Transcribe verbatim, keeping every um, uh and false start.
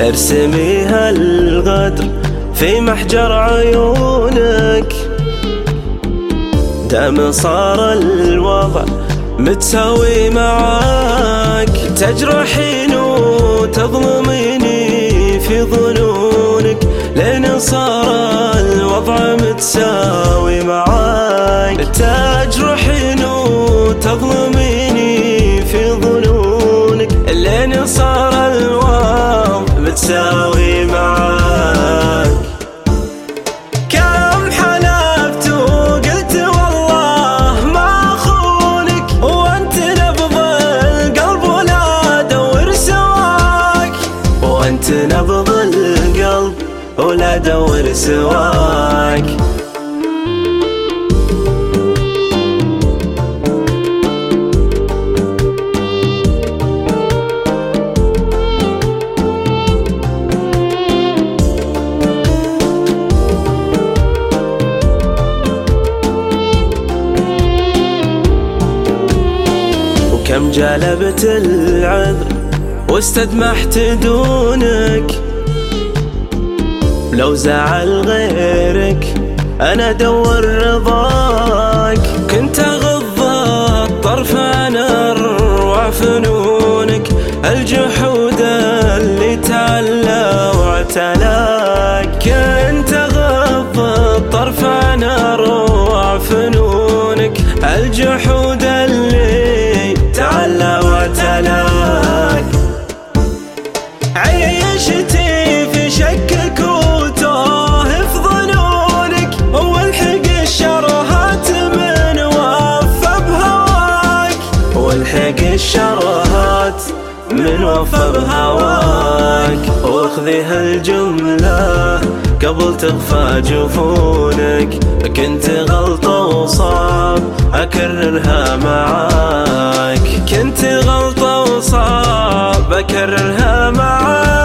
ارسمي هالغدر في محجر عيونك. دام صار الوضع متساوي معاك، تجرحين وتظلميني في ظنونك، لين صار الوضع متساوي معاك. تجرحين وتظلميني في ظنونك، لين صار الوضع متساوي معاك. كم حلفت وقلت والله ما أخونك، وانت نبض القلب ولا دور سواك، وانت نبض القلب ولا دور سواك. كم جلبت العذر واستدمحت دونك، لو زعل غيرك أنا دور رضاك. كنت أغض الطرف عن أروع فنونك، الجحود اللي تعلى واعتلاك. كنت أغض الطرف عن أروع فنونك، الجحود اللي تعلى واعتلاك. عيشتي في شكك وتوه في ظنونك، والحق الشرهات من وفى بهواك، والحق الشرهات من وفى بهواك. واخذي هالجملة قبل تخفى جفونك، كنت غلطة وصعب أكررها معاك، كنت غلطة وصعب أكررها معاك.